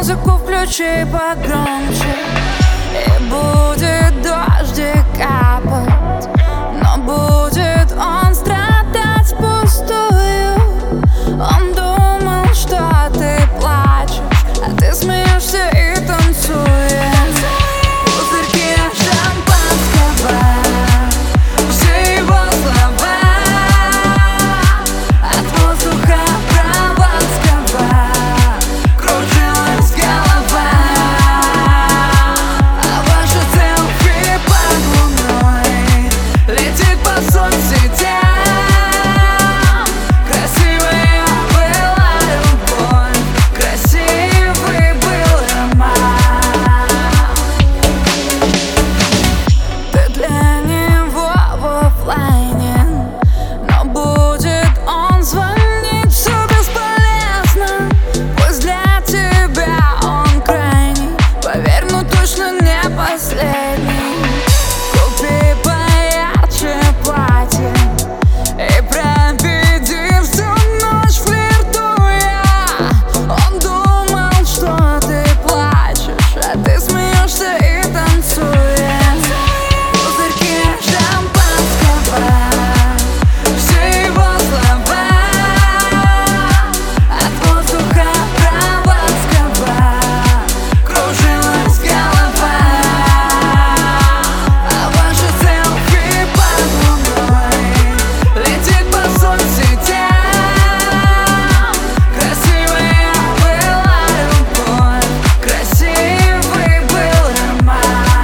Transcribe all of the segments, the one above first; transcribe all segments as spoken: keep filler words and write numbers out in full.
Музыку включи погромче, и будет дождик капать, но будет он страдать впустую. Он думал, что ты плачешь, а ты смеешься и танцуешь. Пузырьки шампанского, все его слова от воздуха прованского. Кружилась голова, а ваша селфи под луной летит по соцсетям. Красивая была любовь, красивый был роман. Ты для него в оффлайне, но будет он звонить, все бесполезно. Пусть для тебя он крайний, поверь, ну точно не последний. Купи поярче платье и проведи всю ночь флиртуя. Он думал, что ты плачешь, а ты смеешься и танцуешь. Пузырьки шампанского, все его слова от воздуха прованского. Кружилась голова, а ваша селфи под луной летит по соцсетям. Красивая была любовь, красивый был роман.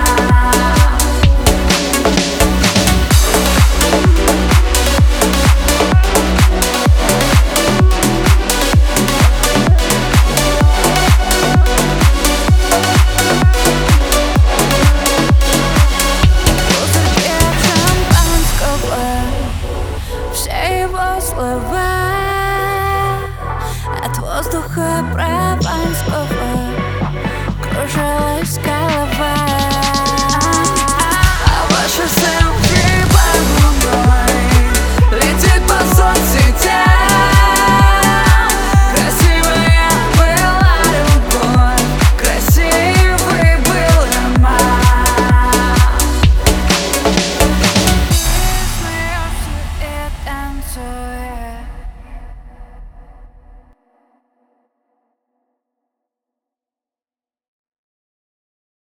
Пузырьки шампанского, все его слова от воздуха прованского. Кружилась голова, а ваша селфи под луной летит по соцсетям. Красивая была любовь, красивый был роман. Ты смеешься и танцуешь.